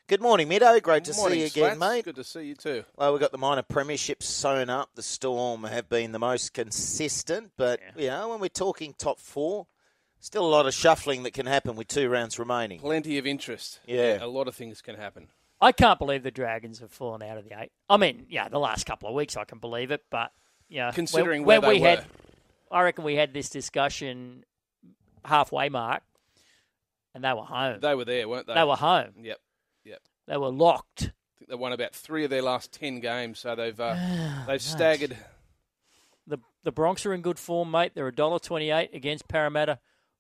Good morning, Middo. Great to Morning, see you again, Slats. mate. Good to see you too. Well, we've got the minor premierships sewn up. The Storm have been the most consistent, but when we're talking top four, still a lot of shuffling that can happen with 2 rounds remaining. Plenty of interest. Yeah. A lot of things can happen. I can't believe the Dragons have fallen out of the 8. I mean, the last couple of weeks I can believe it, but Considering when where they were. I reckon we had this discussion halfway mark, and they were home. They were there, weren't they? They were home. Yep. They were locked. I think they won about 3 of their last 10 games, so they've staggered. The Bronx are in good form, mate. They're $1.28 against Parramatta,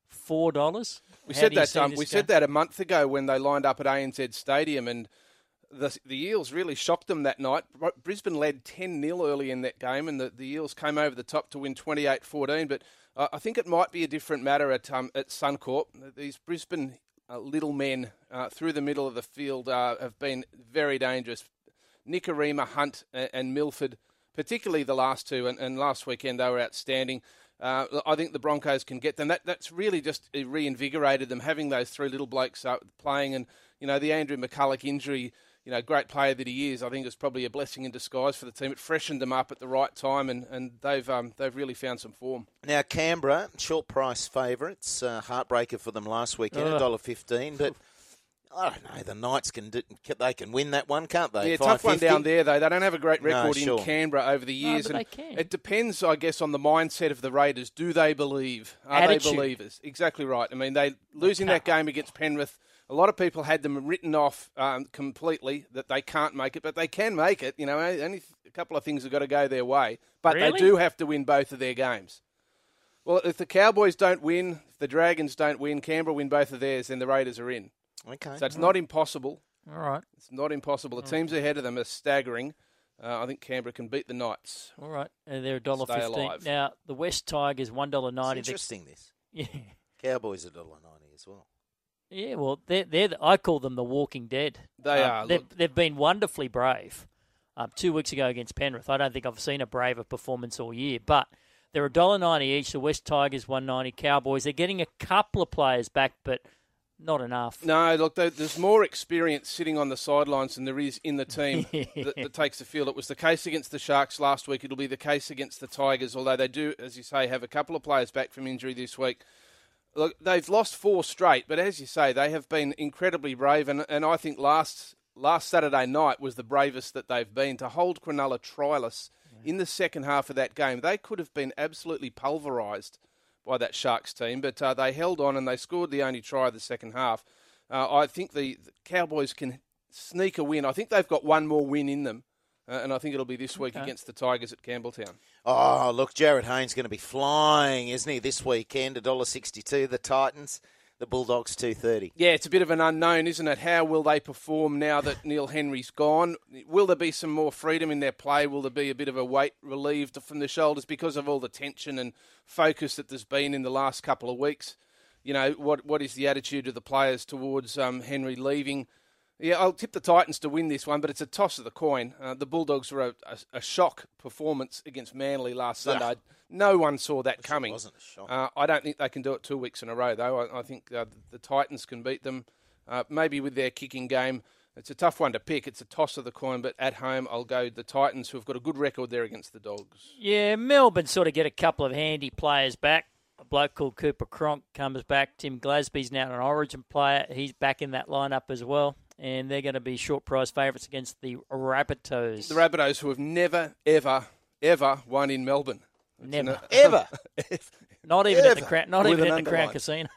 $4. We said that a month ago when they lined up at ANZ Stadium, and the Eels really shocked them that night. Brisbane led 10-0 early in that game, and the Eels came over the top to win 28-14. But I think it might be a different matter at Suncorp. These Brisbane little men through the middle of the field have been very dangerous. Nikorima, Hunt and Milford, particularly the last two, and last weekend they were outstanding. I think the Broncos can get them. That's really just reinvigorated them, having those 3 little blokes playing. And, the Andrew McCulloch injury, great player that he is, I think it's probably a blessing in disguise for the team. It freshened them up at the right time, and they've really found some form. Now, Canberra, short price favourites, heartbreaker for them last weekend, $1.15, but I don't know, the Knights can win that one, can't they? Yeah, tough one down there, though. They don't have a great record sure. in Canberra over the years. No, but they can. It depends, I guess, on the mindset of the Raiders. Do they believe? Are they believers? Exactly right. I mean, losing that game against Penrith, a lot of people had them written off completely, that they can't make it, but they can make it. Only a couple of things have got to go their way. But Really? They do have to win both of their games. Well, if the Cowboys don't win, if the Dragons don't win, Canberra win both of theirs, then the Raiders are in. Okay. So it's not impossible. All right. It's not impossible. The teams ahead of them are staggering. I think Canberra can beat the Knights. All right. And they're Stay $1.15. alive. Now, the West Tigers, $1.90. It's interesting, this. Yeah. Cowboys are $1.90 as well. Yeah, well, I call them the Walking Dead. They are. They've been wonderfully brave. 2 weeks ago against Penrith, I don't think I've seen a braver performance all year. But they're $1.90 each. The West Tigers $1.90. Cowboys. They're getting a couple of players back, but not enough. No, look, there's more experience sitting on the sidelines than there is in the team that takes the field. It was the case against the Sharks last week. It'll be the case against the Tigers, although they do, as you say, have a couple of players back from injury this week. Look, they've lost 4 straight, but as you say, they have been incredibly brave, and I think last Saturday night was the bravest that they've been. To hold Cronulla tryless in the second half of that game, they could have been absolutely pulverised by that Sharks team, but they held on and they scored the only try of the second half. I think the Cowboys can sneak a win. I think they've got one more win in them, and I think it'll be this week against the Tigers at Campbelltown. Oh, look, Jared Haynes going to be flying, isn't he, this weekend? $1.62, the Titans, the Bulldogs $2.30. Yeah, it's a bit of an unknown, isn't it? How will they perform now that Neil Henry's gone? Will there be some more freedom in their play? Will there be a bit of a weight relieved from the shoulders because of all the tension and focus that there's been in the last couple of weeks? What is the attitude of the players towards Henry leaving? Yeah, I'll tip the Titans to win this one, but it's a toss of the coin. The Bulldogs were a shock performance against Manly last Sunday. No one saw that coming. It wasn't a shock. I don't think they can do it 2 weeks in a row, though. I think the Titans can beat them, maybe with their kicking game. It's a tough one to pick. It's a toss of the coin, but at home I'll go the Titans, who've got a good record there against the Dogs. Yeah, Melbourne sort of get a couple of handy players back. A bloke called Cooper Cronk comes back. Tim Glasby's now an Origin player. He's back in that lineup as well. And they're going to be short price favourites against the Rabbitohs. The Rabbitohs, who have never, ever, ever won in Melbourne. Never. Ever. Not even at the Crown Casino.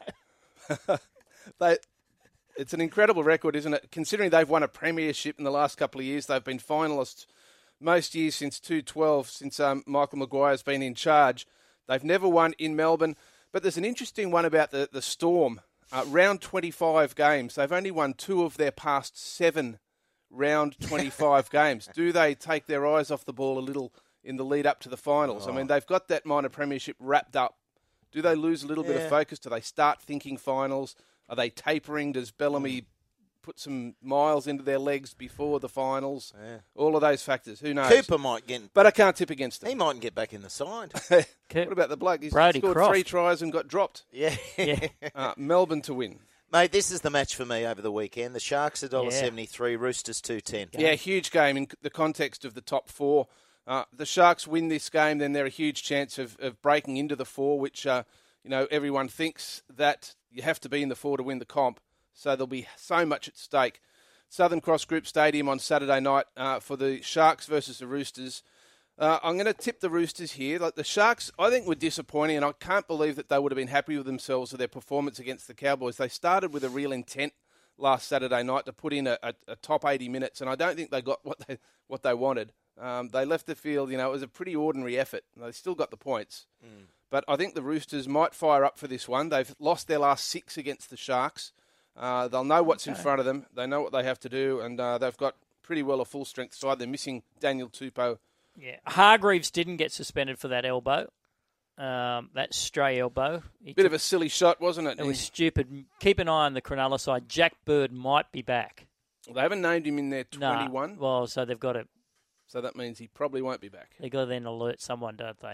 It's an incredible record, isn't it? Considering they've won a premiership in the last couple of years. They've been finalists most years since 2012, since Michael Maguire's been in charge. They've never won in Melbourne. But there's an interesting one about the Storm. Round 25 games. They've only won 2 of their past 7 round 25 games. Do they take their eyes off the ball a little in the lead up to the finals? I mean, they've got that minor premiership wrapped up. Do they lose a little bit of focus? Do they start thinking finals? Are they tapering? Does Bellamy put some miles into their legs before the finals? Yeah. All of those factors. Who knows? Cooper might get... But I can't tip against him. He mightn't get back in the side. What about the bloke? He's Brodie scored Croft. 3 tries and got dropped. Yeah. Melbourne to win. Mate, this is the match for me over the weekend. The Sharks $1.73, Roosters $2.10. Yeah, huge game in the context of the top four. The Sharks win this game, then they're a huge chance of breaking into the four, which everyone thinks that you have to be in the four to win the comp. So there'll be so much at stake. Southern Cross Group Stadium on Saturday night for the Sharks versus the Roosters. I'm going to tip the Roosters here. Like the Sharks, I think, were disappointing, and I can't believe that they would have been happy with themselves with their performance against the Cowboys. They started with a real intent last Saturday night to put in a top 80 minutes, and I don't think they got what they wanted. They left the field, it was a pretty ordinary effort. They still got the points. But I think the Roosters might fire up for this one. They've lost their last 6 against the Sharks. They'll know what's in front of them. They know what they have to do, and they've got pretty well a full-strength side. They're missing Daniel Tupou. Yeah, Hargreaves didn't get suspended for that elbow, that stray elbow. Bit of a silly shot, wasn't it? It was stupid. Keep an eye on the Cronulla side. Jack Bird might be back. Well, they haven't named him in their 21. Nah, well, so they've got to. So that means he probably won't be back. They've got to then alert someone, don't they?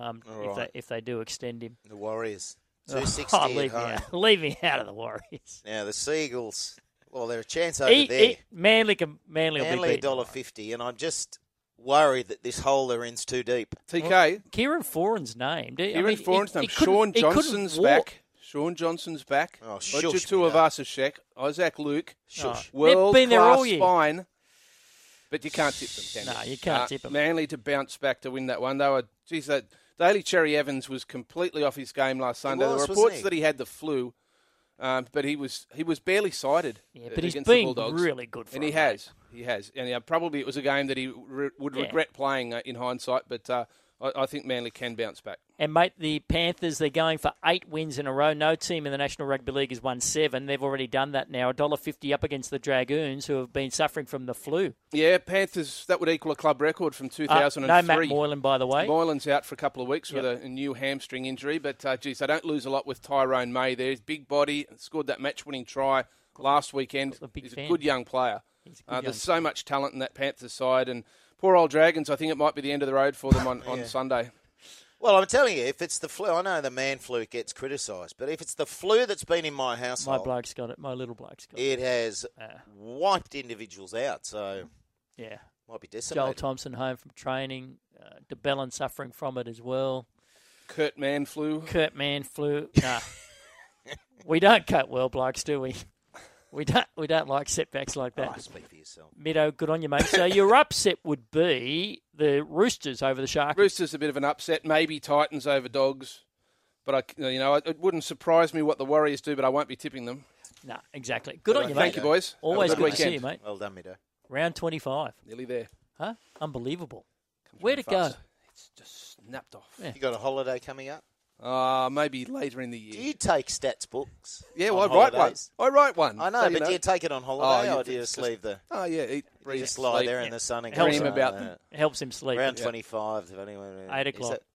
If they do extend him. The Warriors. 260 at home. Leave me out of the Warriors. Now, the Seagulls, well, they're a chance over there. Manly will be beaten. $1.50, and I'm just worried that this hole they're in's too deep. TK. Well, Kieran Foran's named. Kieran Foran's named. Sean Johnson's back. Sean Johnson's back. Oh, Roger Tuivasa-Sheck. Isaac Luke. World-class spine. But you can't tip them, can you? No, you can't tip them. Manly to bounce back to win that one. Daly Cherry Evans was completely off his game last Sunday. There were reports that he had the flu, but he was barely sighted. Yeah, but he's against been the Bulldogs. really good for him. And he has. And probably it was a game that he would regret playing in hindsight, but I think Manly can bounce back. And, mate, the Panthers, they're going for 8 wins in a row. No team in the National Rugby League has won 7. They've already done that now. $1.50 up against the Dragoons, who have been suffering from the flu. Yeah, Panthers, that would equal a club record from 2003. No Matt Moylan, by the way. Moylan's out for a couple of weeks with a new hamstring injury. But, they don't lose a lot with Tyrone May there. He's big body, scored that match-winning try last weekend. He's a good young player. There's so much talent in that Panthers side. And poor old Dragons, I think it might be the end of the road for them on Sunday. Well, I'm telling you, if it's the flu, I know the man flu gets criticised, but if it's the flu that's been in my household... My bloke's got it. My little bloke's got it. It has wiped individuals out, so... Yeah. Might be decimated. Joel Thompson home from training. DeBellin suffering from it as well. Kurt Mann flu. Nah. We don't cut well, blokes, do we? We don't like setbacks like that. Oh, speak for yourself. Middo, good on you, mate. So your upset would be the Roosters over the Sharks. Roosters a bit of an upset. Maybe Titans over Dogs. But, it wouldn't surprise me what the Warriors do, but I won't be tipping them. No, exactly. Good on you, mate. Thank you, boys. Always good weekend. To see you, mate. Well done, Middo. Round 25. Nearly there. Huh? Unbelievable. Where'd it go? It's just snapped off. Yeah. You got a holiday coming up? Maybe later in the year. Do you take stats books? Yeah, well, I write one. I know, but do you take it on holiday or do you just leave the... Oh, yeah, eat, breathe, just lie there in the sun and dream about them. Helps him sleep. Round 25. 8 o'clock.